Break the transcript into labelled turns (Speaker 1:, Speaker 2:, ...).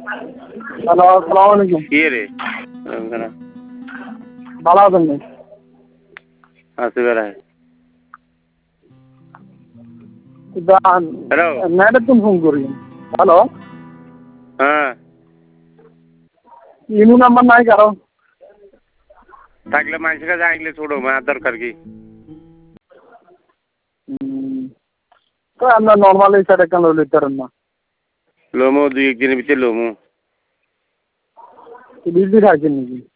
Speaker 1: Hello, আসসালামু আলাইকুম।
Speaker 2: কি রে
Speaker 1: ভালো আছেন নি?
Speaker 2: আছি বেড়ায় হ্যালো
Speaker 1: নেটের জন্য ফোন করি। হ্যালো,
Speaker 2: হ্যাঁ
Speaker 1: ইনু নাম্বার নাই কারো?
Speaker 2: থাকলে মানুষের কাছে আইলে ছোড়ো মার দরকার কি
Speaker 1: তো আমরা নর্মাল এই সাইডে কেন লইতে পারেন না?
Speaker 2: লোমো দুই একদিনের ভিতরে লোমো
Speaker 1: বিজি থাকেন নাকি?